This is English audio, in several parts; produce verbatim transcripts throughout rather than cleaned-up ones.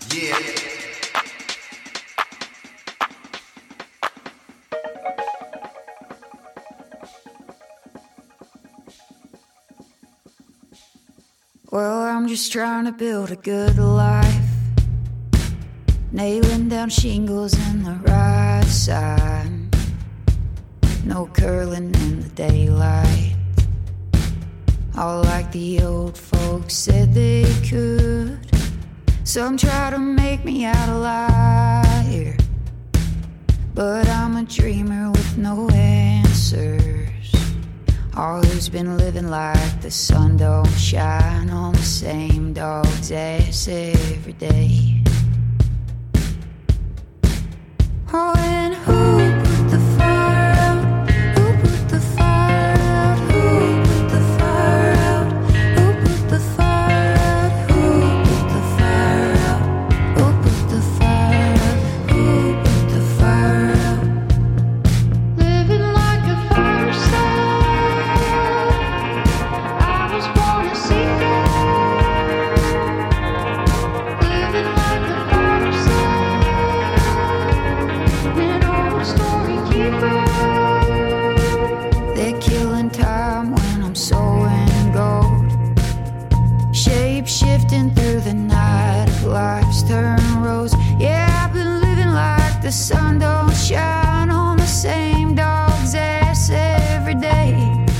Well, I'm just trying to build a good life, nailing down shingles in the right side, no curling in the daylight, all like the old folks said they could. Some try to make me out a liar, but I'm a dreamer with no answers. All who's been living like the sun don't shine on the same dog's ass every day. Oh, and who put the fire out? Who put the fire out? Who put the fire out? Who put the fire out? Who put the fire out? Who put the fire out? Who put the fire out? Living like a fire star. I was born a seeker. Living like a fire star. An old story keeper. They're killing time when I'm sowing gold, shape shifting through the night of life's turn rose. Yeah, I've been living like the sun don't shine on the same dog's ass every day.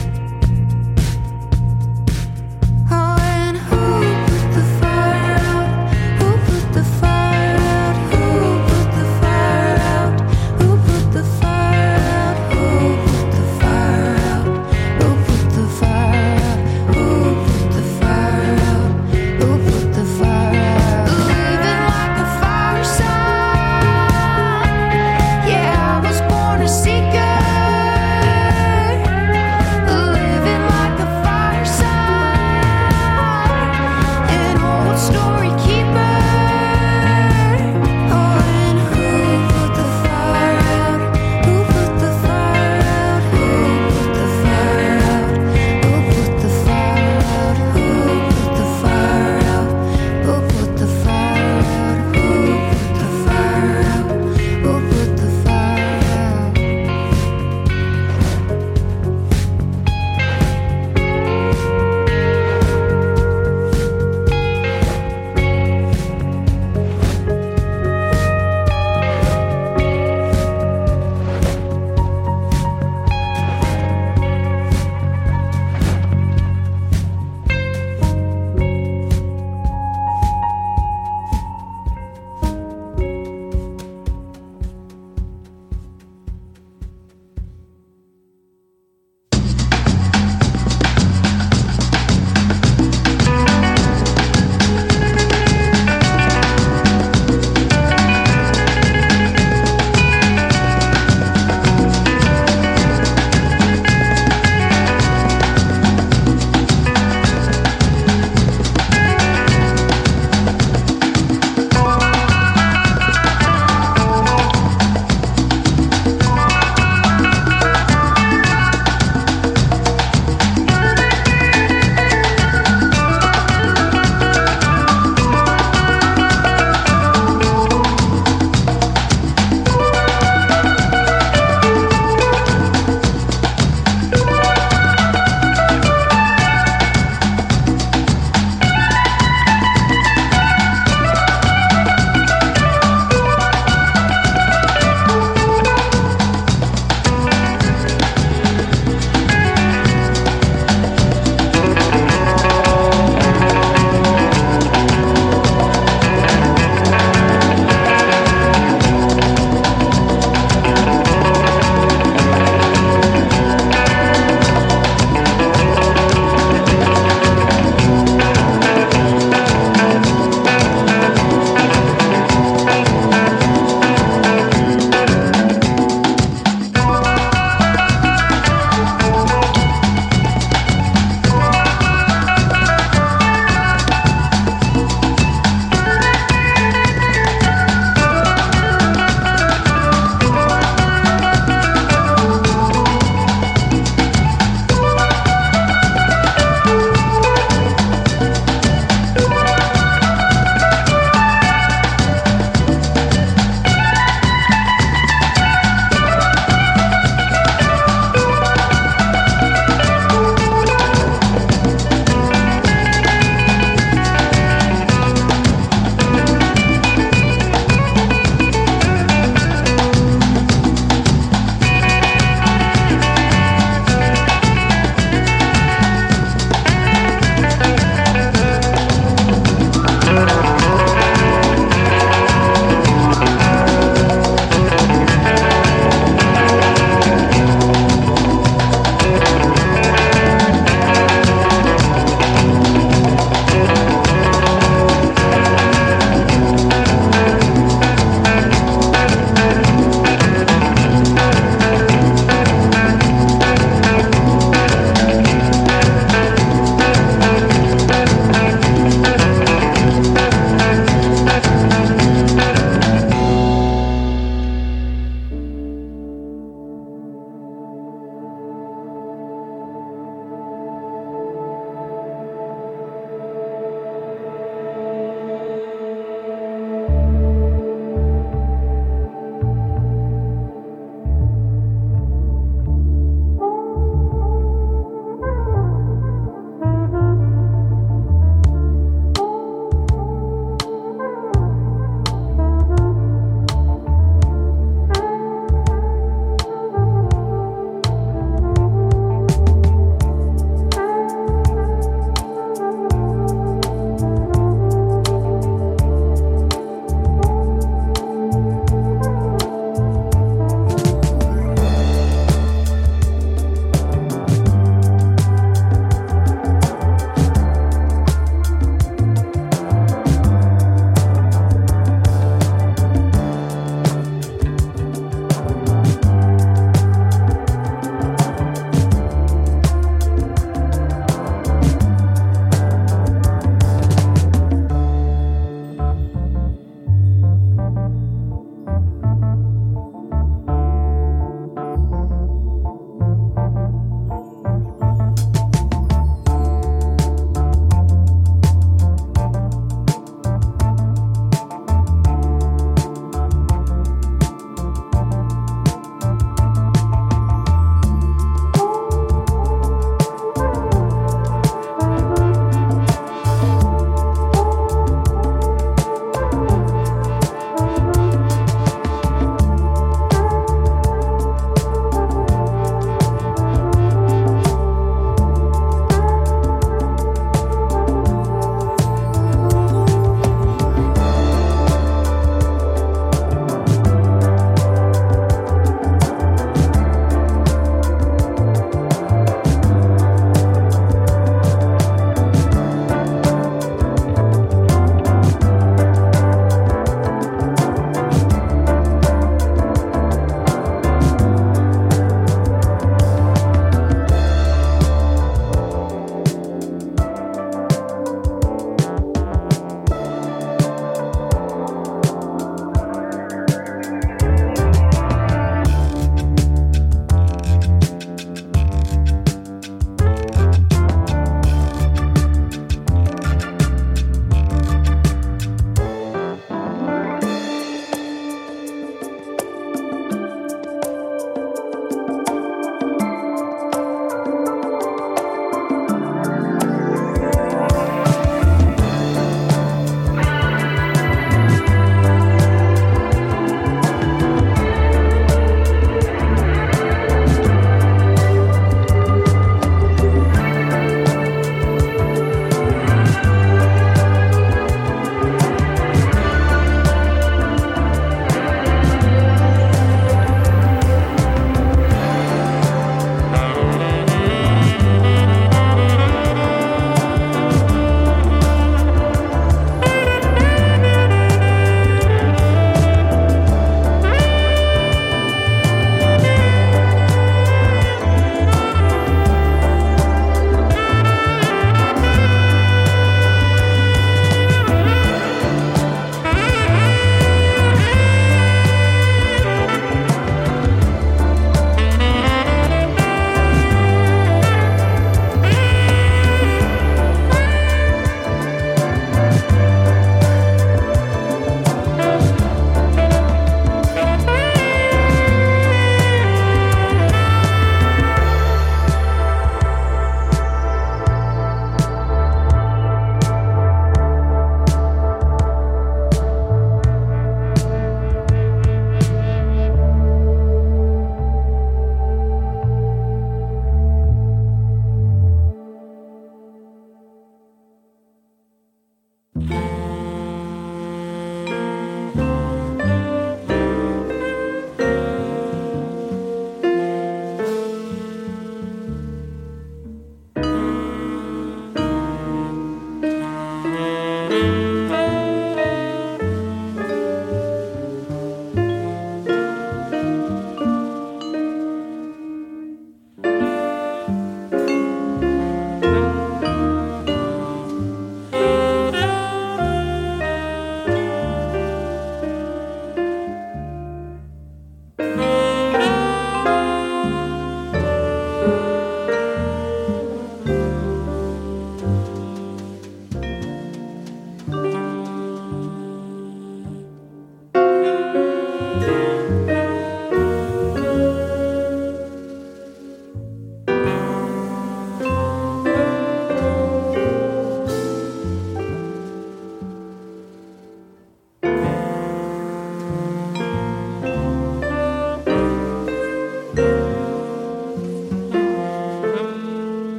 Oh, and who put the fire out? Who put the fire out? Who put the fire out? Who put the fire out? Who put the fire out? Who put the fire out? Who put the fire out? Who put the fire out? Living like a fire sign.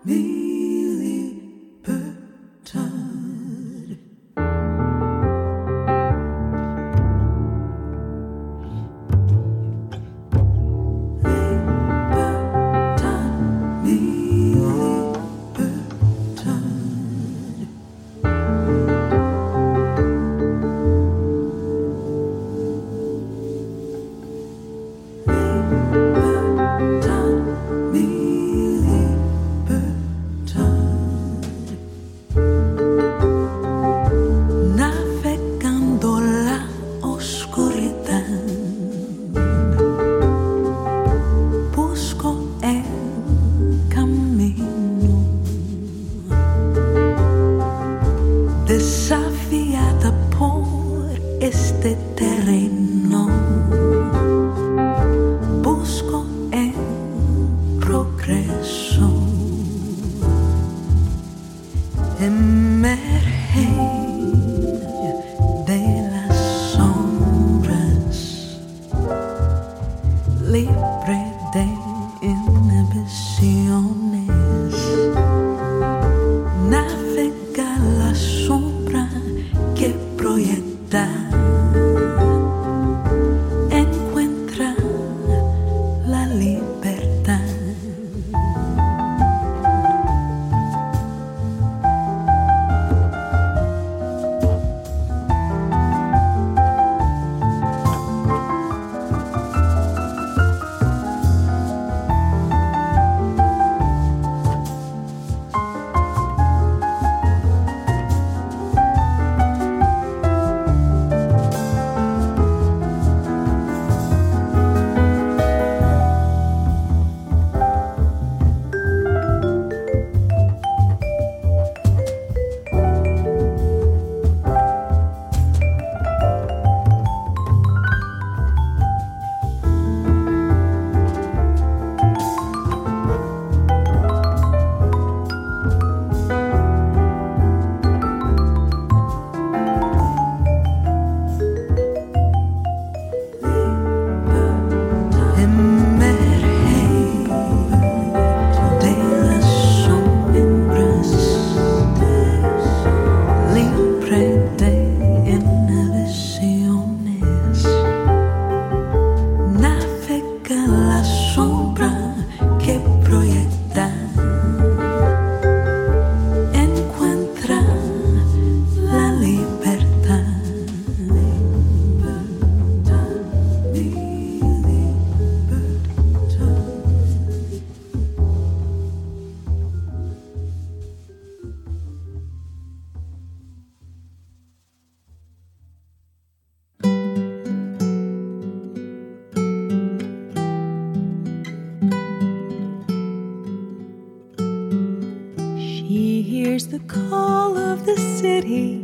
hears the call of the city,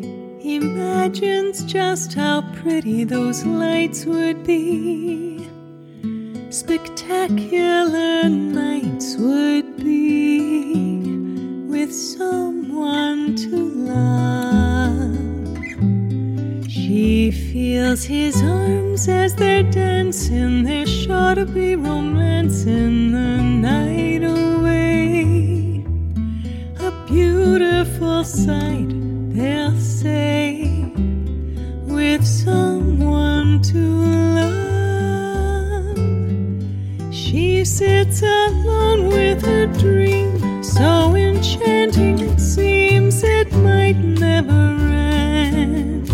imagines just how pretty those lights would be. Spectacular nights would be with someone to love. She feels his arms as they're dancing. There's sure to be romance in the night away. A beautiful sight, they'll say, with someone to love. She sits alone with her dream, so enchanting it seems it might never end.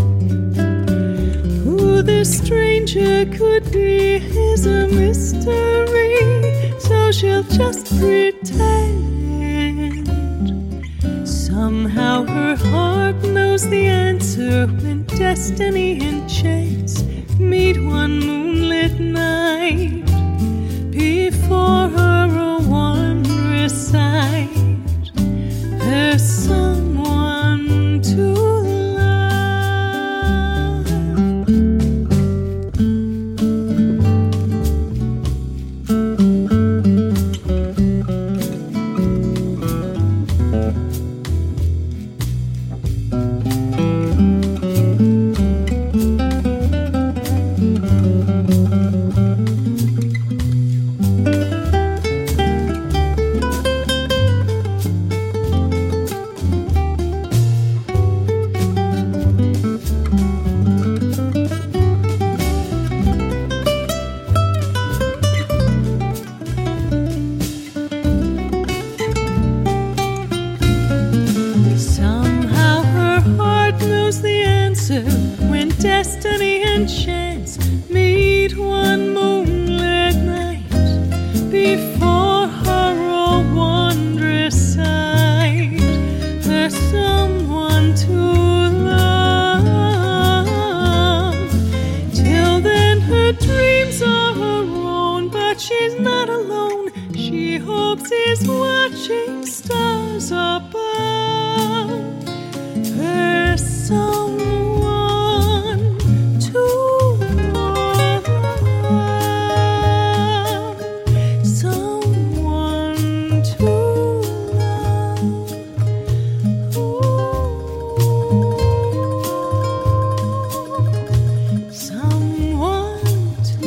Who this stranger could be is a mystery, so she'll just pretend. Somehow her heart knows the answer when destiny and chance meet one moonlit night. Before her a wondrous sight, there's someone to love. she's not alone. She hopes he's watching stars above. There's someone to love, someone to love. Ooh, someone to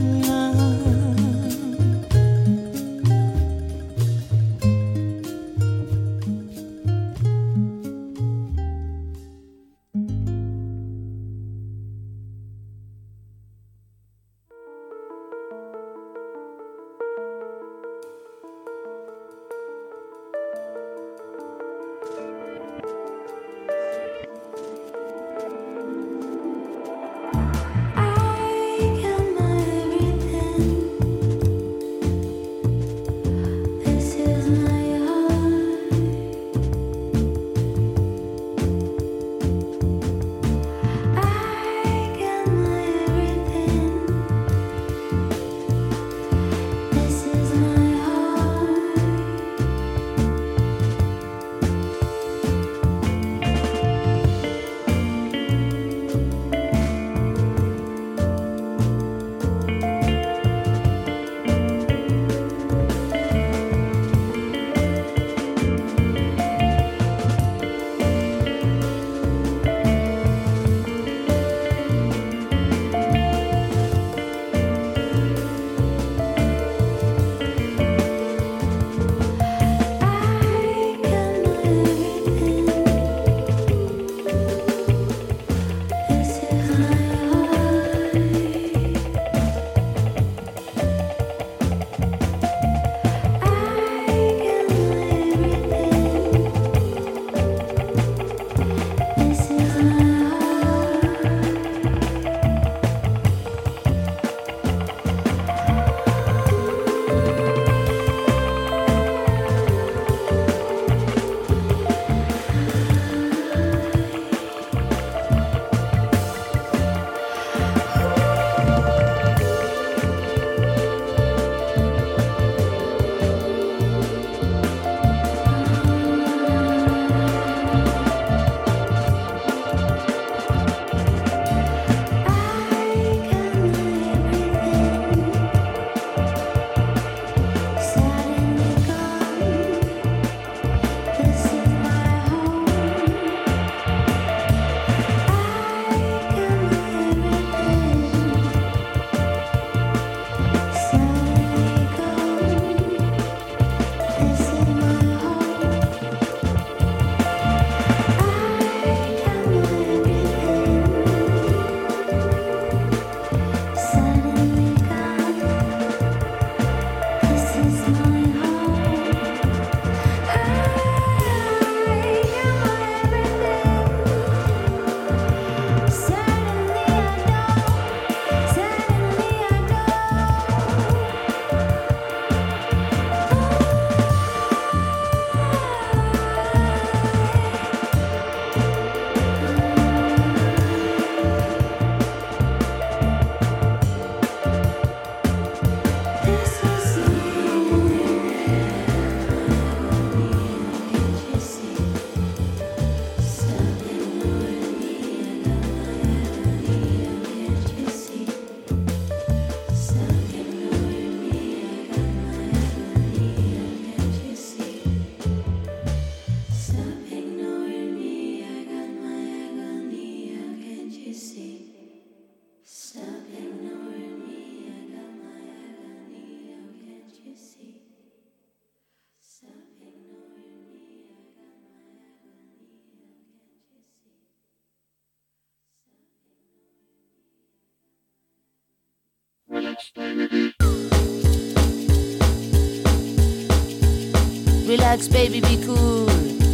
Relax, baby, be cool.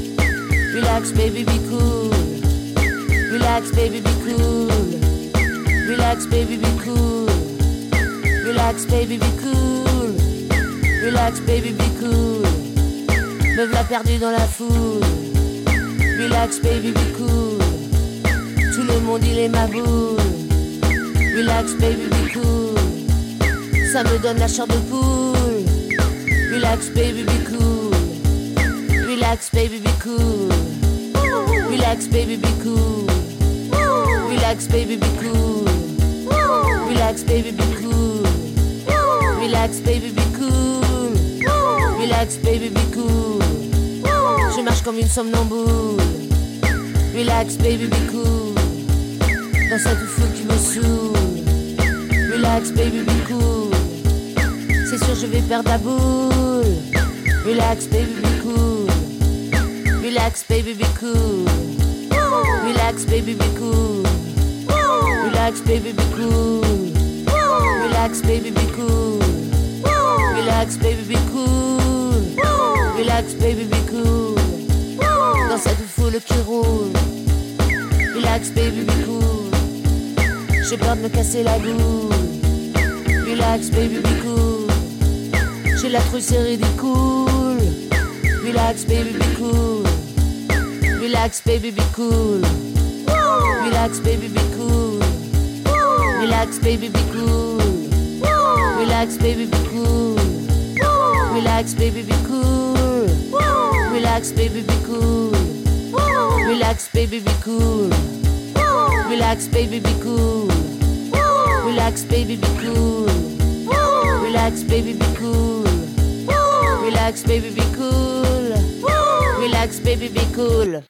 Relax, baby, be cool. Relax, baby, be cool. Relax, baby, be cool. Relax, baby, be cool. Relax, baby, be cool. Me v'là perdu dans la foule. Relax, baby, be cool. Tout le monde il est ma boule. Relax, baby, be cool. ça me donne la chair de poule. Relax baby be cool. Relax baby be cool. Relax baby be cool. Relax baby be cool. Relax baby be cool. Relax baby be cool. Relax baby be cool. Je marche comme une somnambule. Relax baby be cool. Dans cette foule qui me saoule. Relax baby be cool. C'est sûr je vais perdre la boule. Relax baby be cool. Relax baby be cool. Relax baby be cool. Relax baby be cool. Relax baby be cool. Relax baby be cool. Relax baby be cool. Dans cette foule qui roule. Relax baby be cool. J'ai peur de me casser la boule. Relax baby be cool. J'ai la trouille, c'est ridicule. Relax baby be cool. Relax baby be cool. Relax baby be cool. Relax baby be cool. Relax baby be cool. Relax baby be cool. Relax baby be cool. Relax baby be cool. Relax baby be cool. Relax baby be cool. Relax baby be cool. Relax baby be cool. Relax baby be cool.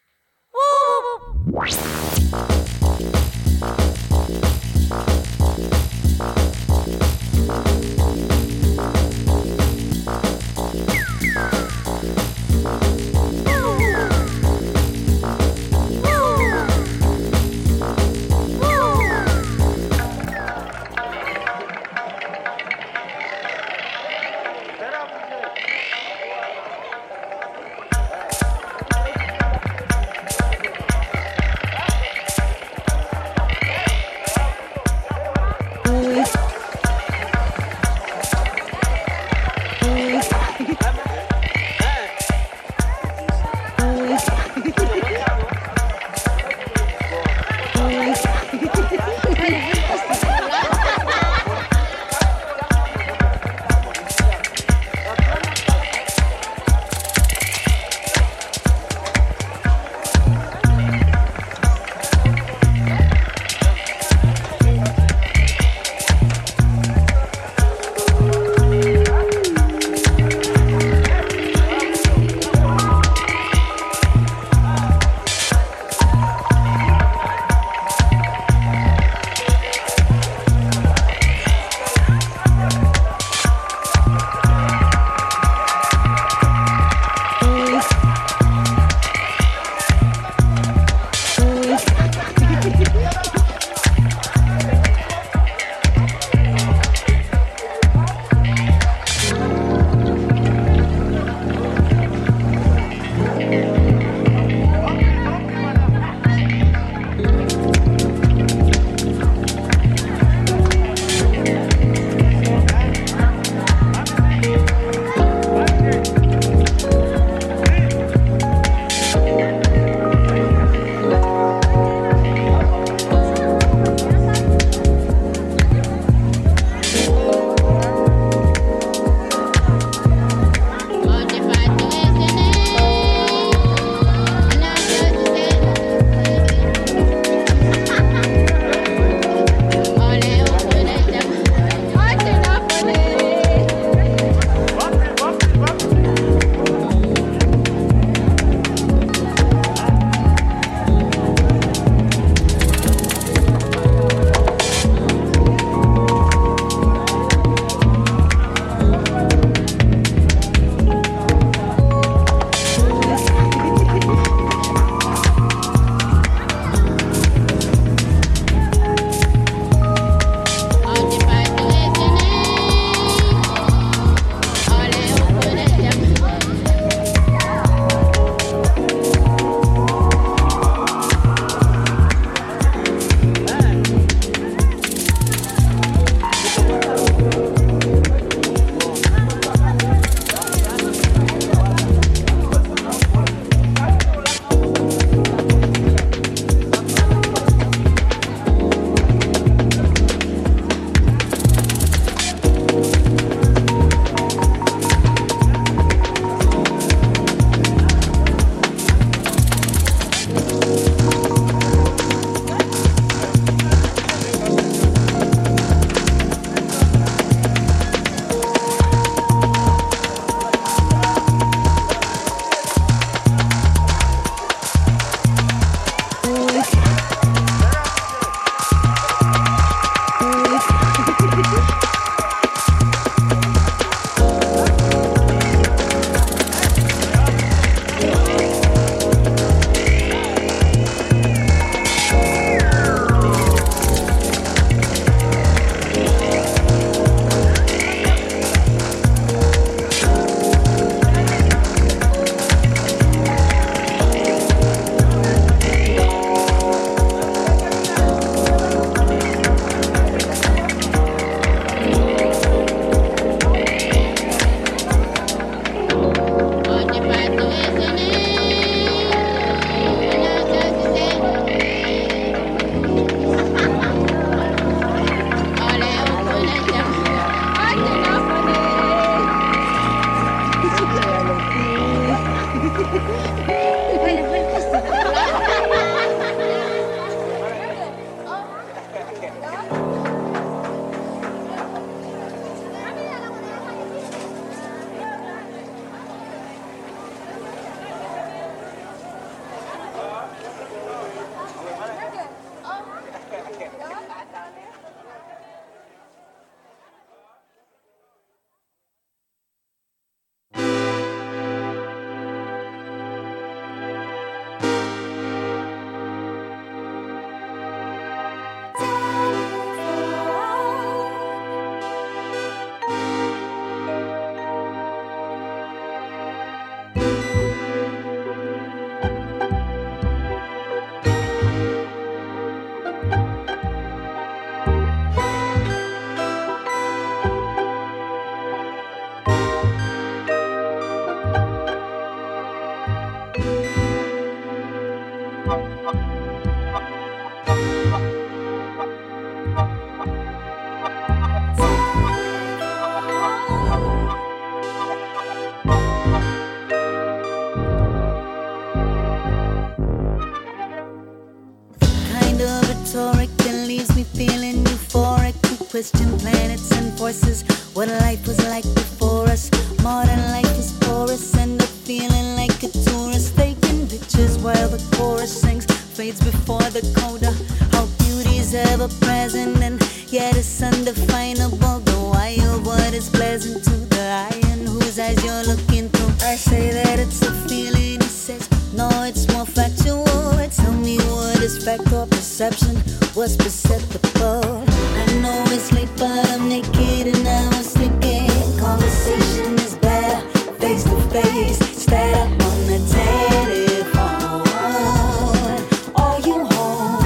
horses. What life was like before us. Modern life is porous, end up feeling like a tourist, taking pictures while the chorus sings. Fades before the coda. How beauty's ever present and yet it's undefinable. The wild what is pleasant to the eye and whose eyes you're looking through. I say that it's a feeling, he says no, it's more factual. Tell me what is fact or perception, what's perceptible. I know it's late but I'm naked and I was thinking conversation is better face to face instead of on the telephone. Are you home?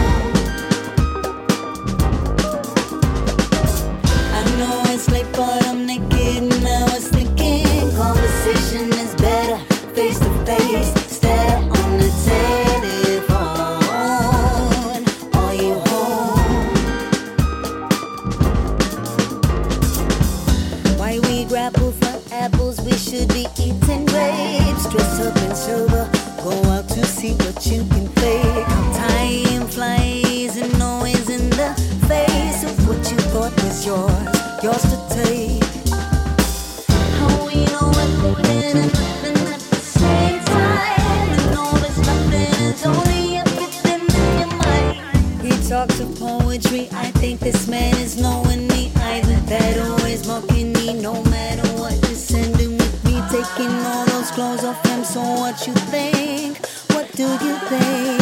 I know it's late but I'm naked and I was thinking conversation is better face to face instead of on the telephone. Are you home? Why we grapple for apples, we should be eating grapes. Dress up and sober, go out to see what you can fake. How time flies and noise in the face of what you thought was yours, yours to take. How we know what's good and nothing at the same time. And all this nothing is only everything in your mind. He talks of poetry, I think this man is knowing me either. That always mocking me no matter what. Descending with me, taking all those clothes off him. So what you think? What do you think?